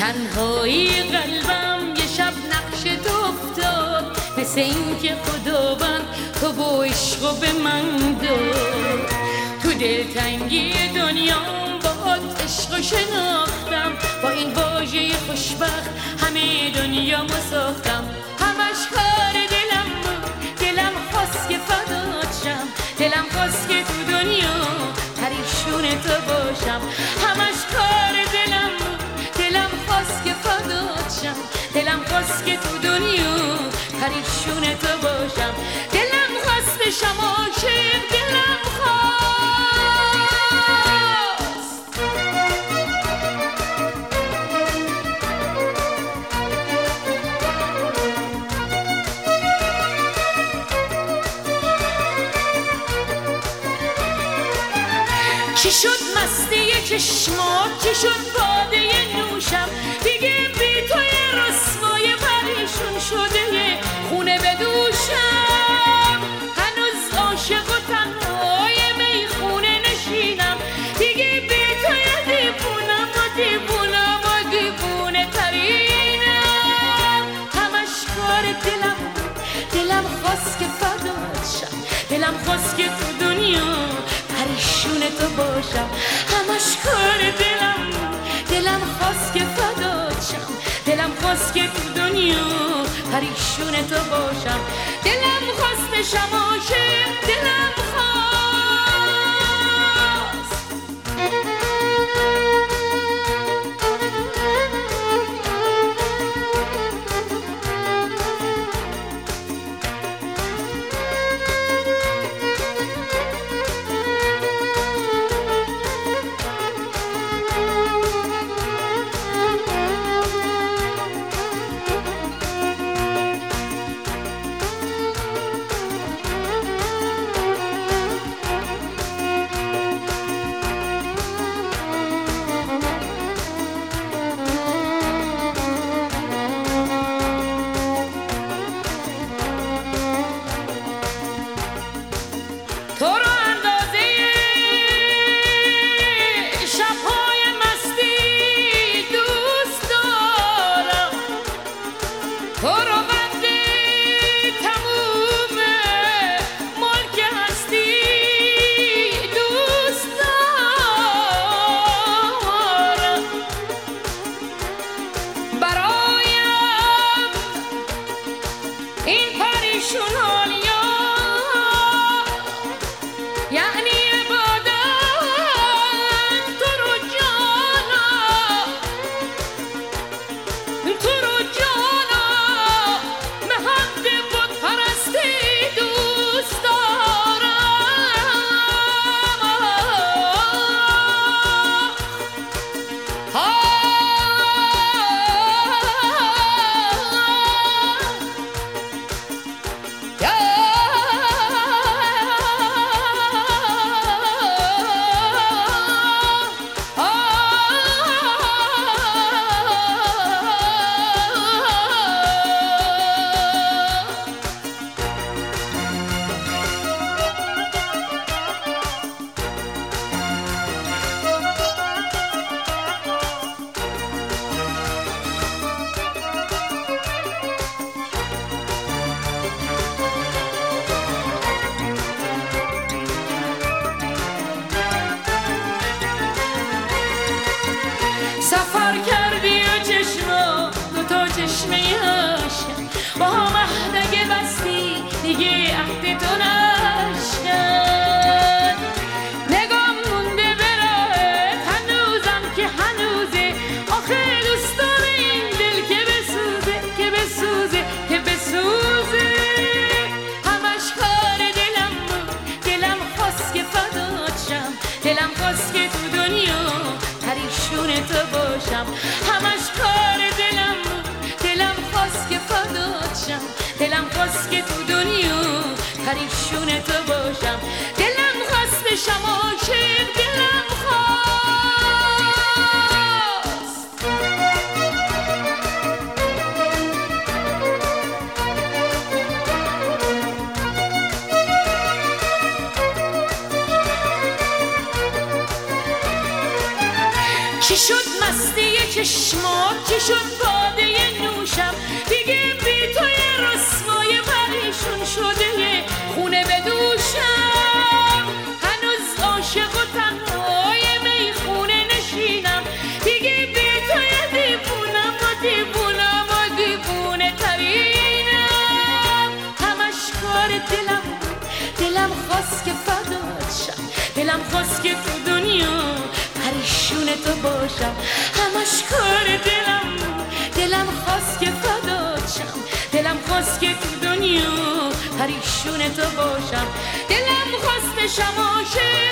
تنهایی قلبم یه شب نقش تو افتاد، مثل این که خداوند تو با عشق به من داد. تو دلتنگی دنیام باهات عشق شناختم، با این واژه خوشبخت همه دنیامو ساختم. همش کار دلم بود، دلم خواست که فدات شم، دلم خواست که تو دنیا پریشون تو باشم. همش کار دلم بود، دلم خواست که فدات شم، دلم خواست که تو دنیا پریشون تو باشم. دلم خواست بشم عاشق، دلم خواست. چی شد مستی چشمات، چی شد باده نوشم، دیگه بی توی رسوای پریشون شده خونه بدوشم. هنوز عاشق و تنهای میخونه نشینم، دیگه بی توی دیوونم و دیوونم و دیوونه ترینم. همش کار دلم بود، دلم خواست که فدات شم، دلم خواست که تو دنیا پریشون تو باشم. همش کار دلم بود، دلم خواست که فدات شم، دلم خواست که تو دنیا پریشون تو باشم. دلم خواست بشم عاشق، دلم خواست. سفر کردی و چشما دوتا چشمه عاشق، با هم عهد اگه بستی دیگه عهد تو نشکن. نگام مونده به راهت هنوزم که هنوزه، آخه دوست داره این دل که بسوزه که بسوزه که بسوزه. همش کار دلم بود، دلم خواست که فدات شم، دلم خواست که تو دنیا پریشون تو باشم. همش کار دلم بود، دلم خواست که فدات شم، دلم خواست که تو دنیا پریشون تو باشم. دلم خواست بشم عاشق، دلم خواست. چی شد مستی چشمات چی شد باده نوشم دیگه بی توی رسوای پریشون شده خونه بدوشم هنوز عاشق و تنهای میخونه نشینم دیگه بی توی دیوونم و دیوونم و دیوونه ترینم همش کار دلم خواست که فدات شم دلم خواست که تو دنیا پریشون تو باشم همش کار دلم خواست که فدات شم دلم خواست که تو دنیا پریشون تو باشم دلم خواست بشم عاشق